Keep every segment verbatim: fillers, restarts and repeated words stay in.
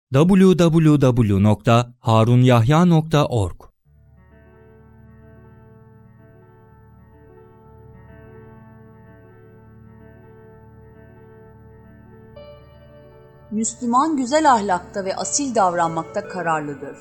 double-u double-u double-u nokta harunyahya nokta org Müslüman güzel ahlakta ve asil davranmakta kararlıdır.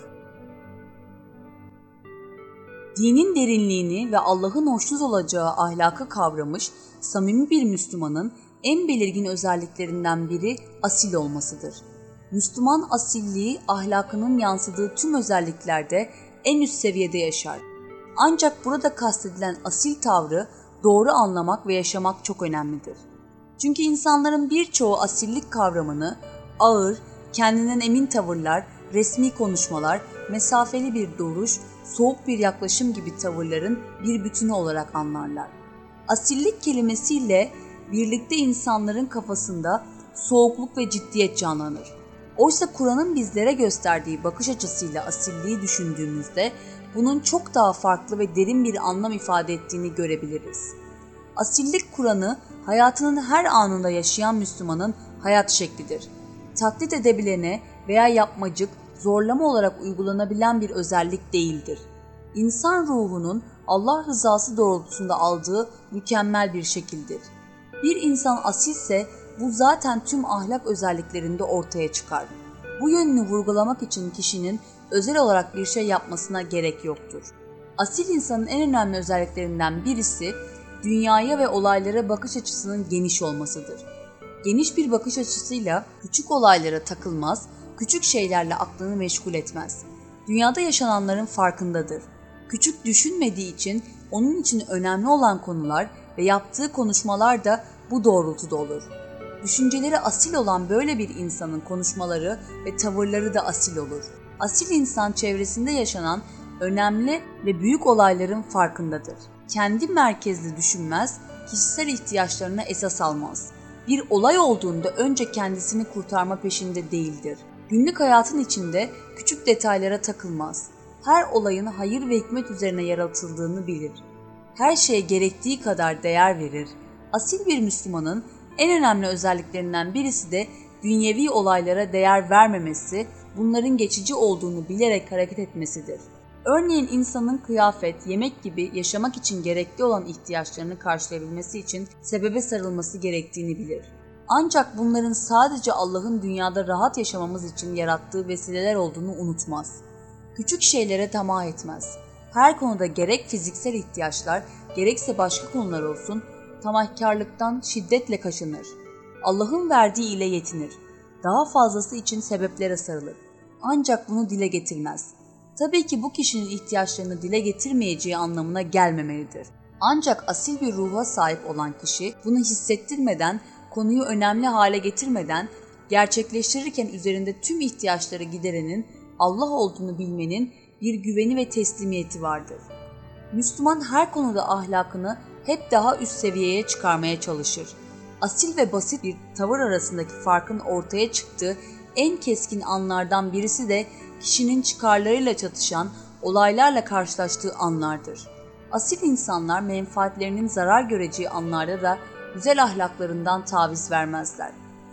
Dinin derinliğini ve Allah'ın hoşnut olacağı ahlakı kavramış, samimi bir Müslümanın en belirgin özelliklerinden biri asil olmasıdır. Müslüman asilliği ahlakının yansıdığı tüm özelliklerde en üst seviyede yaşar. Ancak burada kastedilen asil tavrı doğru anlamak ve yaşamak çok önemlidir. Çünkü insanların birçoğu asillik kavramını ağır, kendinden emin tavırlar, resmi konuşmalar, mesafeli bir duruş, soğuk bir yaklaşım gibi tavırların bir bütünü olarak anlarlar. Asillik kelimesiyle birlikte insanların kafasında soğukluk ve ciddiyet canlanır. Oysa Kur'an'ın bizlere gösterdiği bakış açısıyla asilliği düşündüğümüzde bunun çok daha farklı ve derin bir anlam ifade ettiğini görebiliriz. Asillik Kur'an'ı hayatının her anında yaşayan Müslümanın hayat şeklidir. Taklit edebilene veya yapmacık, zorlama olarak uygulanabilen bir özellik değildir. İnsan ruhunun Allah rızası doğrultusunda aldığı mükemmel bir şekildir. Bir insan asilse bu zaten tüm ahlak özelliklerinde ortaya çıkar. Bu yönünü vurgulamak için kişinin özel olarak bir şey yapmasına gerek yoktur. Asil insanın en önemli özelliklerinden birisi dünyaya ve olaylara bakış açısının geniş olmasıdır. Geniş bir bakış açısıyla küçük olaylara takılmaz, küçük şeylerle aklını meşgul etmez. Dünyada yaşananların farkındadır. Küçük düşünmediği için onun için önemli olan konular ve yaptığı konuşmalar da bu doğrultuda olur. Düşünceleri asil olan böyle bir insanın konuşmaları ve tavırları da asil olur. Asil insan çevresinde yaşanan önemli ve büyük olayların farkındadır. Kendi merkezli düşünmez, kişisel ihtiyaçlarına esas almaz. Bir olay olduğunda önce kendisini kurtarma peşinde değildir. Günlük hayatın içinde küçük detaylara takılmaz. Her olayın hayır ve hikmet üzerine yaratıldığını bilir. Her şeye gerektiği kadar değer verir. Asil bir Müslümanın en önemli özelliklerinden birisi de dünyevi olaylara değer vermemesi, bunların geçici olduğunu bilerek hareket etmesidir. Örneğin insanın kıyafet, yemek gibi yaşamak için gerekli olan ihtiyaçlarını karşılayabilmesi için sebebe sarılması gerektiğini bilir. Ancak bunların sadece Allah'ın dünyada rahat yaşamamız için yarattığı vesileler olduğunu unutmaz. Küçük şeylere tamah etmez. Her konuda gerek fiziksel ihtiyaçlar, gerekse başka konular olsun, tamahkarlıktan şiddetle kaçınır. Allah'ın verdiği ile yetinir. Daha fazlası için sebeplere sarılır. Ancak bunu dile getirmez. Tabii ki bu kişinin ihtiyaçlarını dile getirmeyeceği anlamına gelmemelidir. Ancak asil bir ruha sahip olan kişi bunu hissettirmeden, konuyu önemli hale getirmeden, gerçekleştirirken üzerinde tüm ihtiyaçları giderenin Allah olduğunu bilmenin bir güveni ve teslimiyeti vardır. Müslüman her konuda ahlakını hep daha üst seviyeye çıkarmaya çalışır. Asil ve basit bir tavır arasındaki farkın ortaya çıktığı en keskin anlardan birisi de kişinin çıkarlarıyla çatışan olaylarla karşılaştığı anlardır. Asil insanlar menfaatlerinin zarar göreceği anlarda da güzel ahlaklarından taviz vermezler.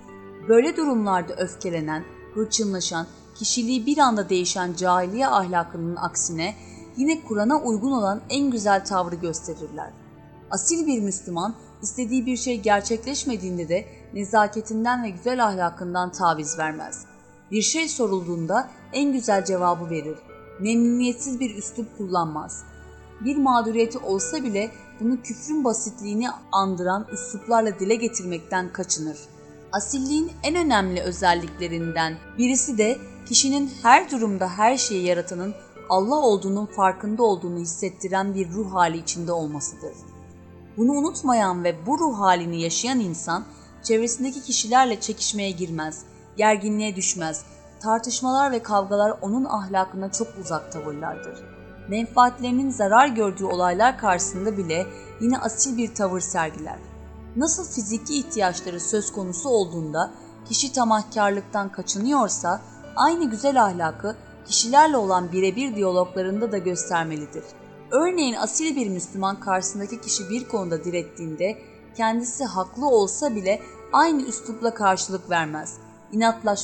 Böyle durumlarda öfkelenen, hırçınlaşan, kişiliği bir anda değişen cahiliye ahlakının aksine yine Kur'an'a uygun olan en güzel tavrı gösterirler. Asil bir Müslüman istediği bir şey gerçekleşmediğinde de nezaketinden ve güzel ahlakından taviz vermez. Bir şey sorulduğunda en güzel cevabı verir. Memnuniyetsiz bir üslup kullanmaz. Bir mağduriyeti olsa bile bunu küfrün basitliğini andıran üsluplarla dile getirmekten kaçınır. Asilliğin en önemli özelliklerinden birisi de kişinin her durumda her şeyi yaratanın Allah olduğunun farkında olduğunu hissettiren bir ruh hali içinde olmasıdır. Bunu unutmayan ve bu ruh halini yaşayan insan çevresindeki kişilerle çekişmeye girmez, gerginliğe düşmez. Tartışmalar ve kavgalar onun ahlakına çok uzak tavırlardır. Menfaatlerinin zarar gördüğü olaylar karşısında bile yine asil bir tavır sergiler. Nasıl fiziki ihtiyaçları söz konusu olduğunda kişi tamahkarlıktan kaçınıyorsa, aynı güzel ahlakı kişilerle olan birebir diyaloglarında da göstermelidir. Örneğin asil bir Müslüman karşısındaki kişi bir konuda direttiğinde kendisi haklı olsa bile aynı üslupla karşılık vermez. İnatlaşmak,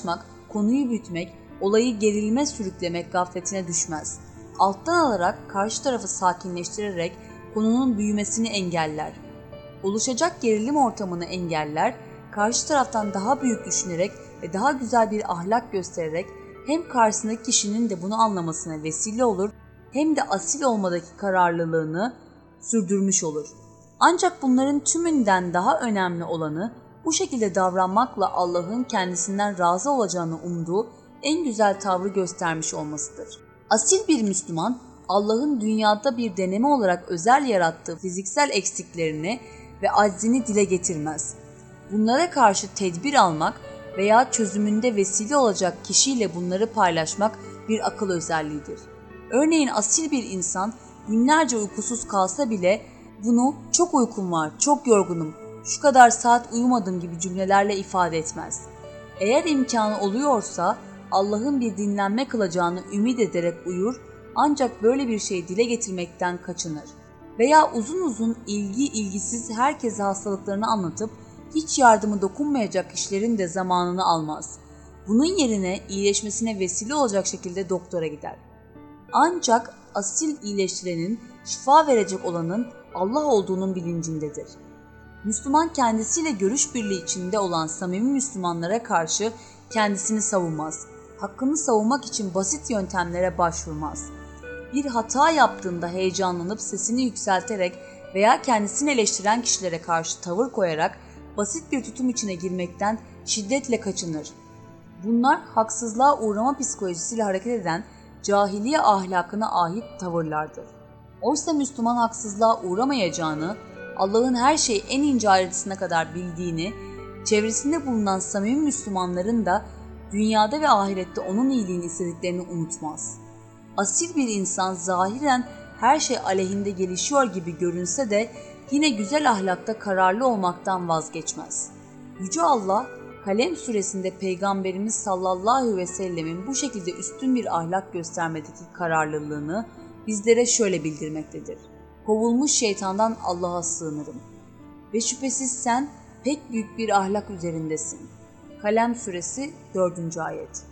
konuyu büyütmek, olayı gerilime sürüklemek gafletine düşmez. Alttan alarak karşı tarafı sakinleştirerek konunun büyümesini engeller. Oluşacak gerilim ortamını engeller, karşı taraftan daha büyük düşünerek ve daha güzel bir ahlak göstererek hem karşısındaki kişinin de bunu anlamasına vesile olur, hem de asil olmadaki kararlılığını sürdürmüş olur. Ancak bunların tümünden daha önemli olanı, bu şekilde davranmakla Allah'ın kendisinden razı olacağını umduğu en güzel tavrı göstermiş olmasıdır. Asil bir Müslüman, Allah'ın dünyada bir deneme olarak özel yarattığı fiziksel eksiklerini ve aczini dile getirmez. Bunlara karşı tedbir almak veya çözümünde vesile olacak kişiyle bunları paylaşmak bir akıl özelliğidir. Örneğin asil bir insan günlerce uykusuz kalsa bile bunu "çok uykum var, çok yorgunum, şu kadar saat uyumadım" gibi cümlelerle ifade etmez. Eğer imkanı oluyorsa Allah'ın bir dinlenme kılacağını ümit ederek uyur, ancak böyle bir şeyi dile getirmekten kaçınır. Veya uzun uzun ilgi ilgisiz herkese hastalıklarını anlatıp hiç yardımı dokunmayacak kişilerin de zamanını almaz. Bunun yerine iyileşmesine vesile olacak şekilde doktora gider. Ancak asil iyileştirenin, şifa verecek olanın Allah olduğunun bilincindedir. Müslüman kendisiyle görüş birliği içinde olan samimi Müslümanlara karşı kendisini savunmaz. Hakkını savunmak için basit yöntemlere başvurmaz. Bir hata yaptığında heyecanlanıp sesini yükselterek veya kendisini eleştiren kişilere karşı tavır koyarak basit bir tutum içine girmekten şiddetle kaçınır. Bunlar haksızlığa uğrama psikolojisiyle hareket eden cahiliye ahlakına ait tavırlardır. Oysa Müslüman haksızlığa uğramayacağını, Allah'ın her şeyi en ince ayrıntısına kadar bildiğini, çevresinde bulunan samimi Müslümanların da dünyada ve ahirette onun iyiliğini istediklerini unutmaz. Asil bir insan zahiren her şey aleyhinde gelişiyor gibi görünse de yine güzel ahlakta kararlı olmaktan vazgeçmez. Yüce Allah, Kalem suresinde Peygamberimiz sallallahu aleyhi ve sellemin bu şekilde üstün bir ahlak göstermedeki kararlılığını bizlere şöyle bildirmektedir. Kovulmuş şeytandan Allah'a sığınırım. Ve şüphesiz sen pek büyük bir ahlak üzerindesin. Kalem suresi dördüncü ayet.